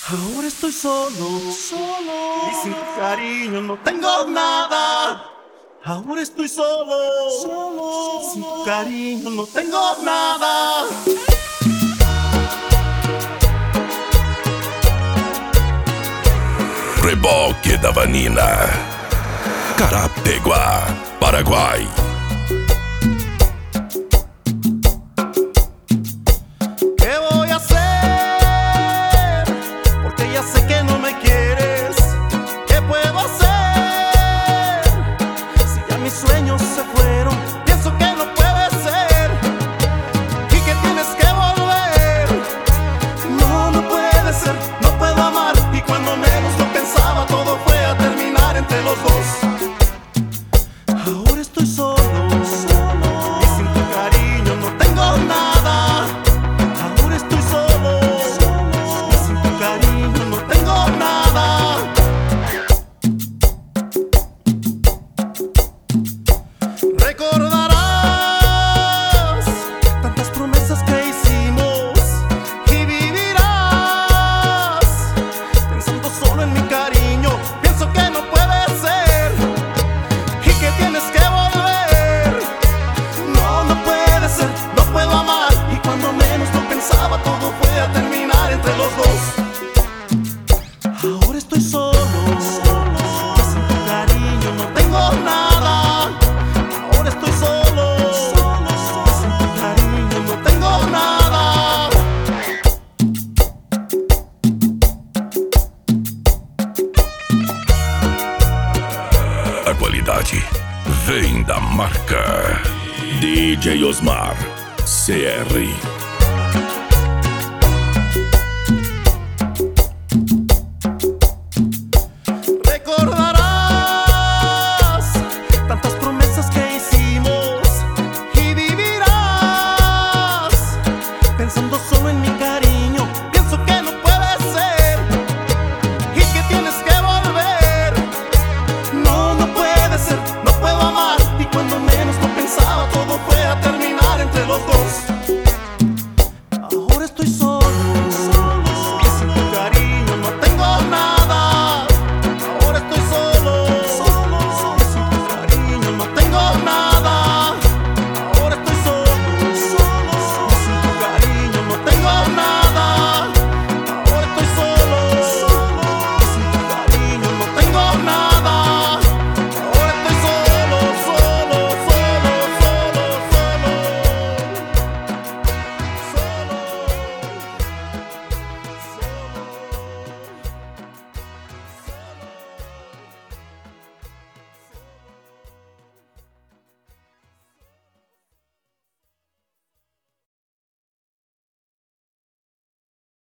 Ahora estoy solo, solo, y sin tu cariño no tengo nada. Ahora estoy solo, solo, sin tu cariño no tengo nada. Reboque da Vanina, Carapeguá, Paraguai. ¿Qué voy a hacer? Porque ya sé que no me quieres. ¿Qué puedo hacer? Si ya mis sueños se fueron, pienso que no puede ser y que tienes que volver. No, no puede ser, no puedo amar. Y cuando menos lo pensaba, todo fue a terminar entre los dos. Ahora estoy solo, solo, y sin tu cariño no tengo nada. Ahora estoy solo, solo, y sin tu cariño no tengo nada. Recordarás tantas promesas que hicimos y vivirás pensando solo en mi cariño. Pienso que no puede ser y que tienes que volver. No, no puede ser, no puedo amar. Y cuando menos lo pensaba, todo fue a terminar entre los dos. Ahora estoy solo, solo, y sin tu cariño no tengo nada. Ahora estoy solo, solo, y sin tu cariño no tengo nada. A qualidade vem da marca DJ Osmar CR.